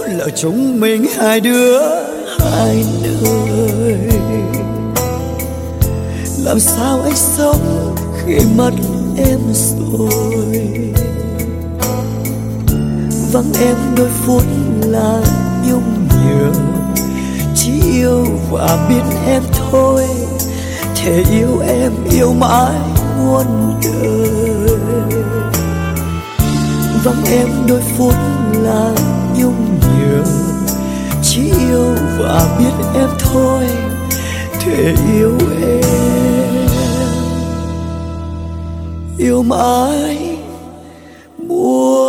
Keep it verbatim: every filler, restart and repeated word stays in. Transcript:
là chúng mình hai đứa hai nơi. Làm sao anh sống khi mất em rồi, vắng em đôi phút là nhung nhớ. Chỉ yêu và biết em thôi, thể yêu em yêu mãi muôn đời. Vắng em đôi phút là nhung nhớ. Chỉ yêu và biết em thôi, thể yêu em yêu mãi muôn